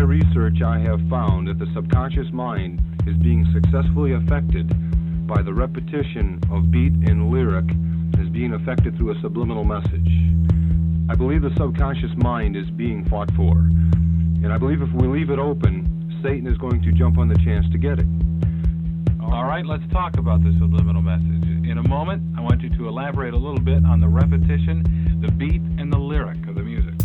research, I have found that the subconscious mind is being successfully affected by the repetition of beat and lyric, is being affected through a subliminal message. I believe the subconscious mind is being fought for. And I believe if we leave it open, Satan is going to jump on the chance to get it. All right, let's talk about the subliminal message. In a moment, I want you to elaborate a little bit on the repetition, the beat, and the lyric of the music.